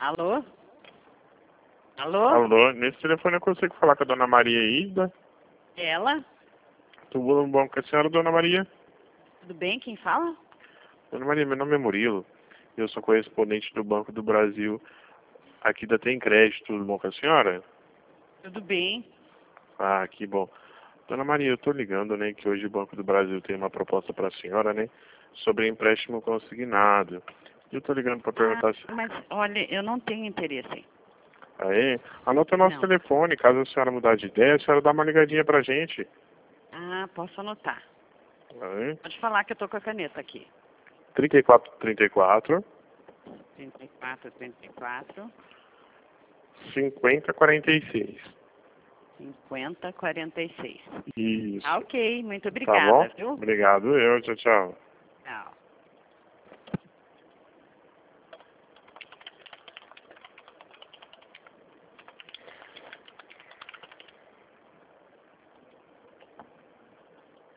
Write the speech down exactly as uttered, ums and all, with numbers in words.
Alô? Alô? Alô, nesse telefone eu consigo falar com a dona Maria Ida? Ela? Tudo bom com a senhora, dona Maria? Tudo bem? Quem fala? Dona Maria, meu nome é Murilo. Eu sou correspondente do Banco do Brasil aqui da Tem Crédito. Tudo bom com a senhora? Tudo bem. Ah, que bom. Dona Maria, eu tô ligando, né, que hoje o Banco do Brasil tem uma proposta para a senhora, né, sobre empréstimo consignado. Eu tô ligando para perguntar se... Ah, mas olha, eu não tenho interesse. Aí, anota nosso Não. telefone. Caso a senhora mudar de ideia, a senhora dá uma ligadinha pra gente. Ah, posso anotar. Aí, Pode falar que eu tô com a caneta aqui. trinta e quatro, trinta e quatro, trinta e quatro, trinta e quatro, cinquenta, quarenta e seis. cinquenta, quarenta e seis. Isso. Ah, ok. Muito Tá bom? obrigada, viu? Obrigado, eu. Tchau, tchau.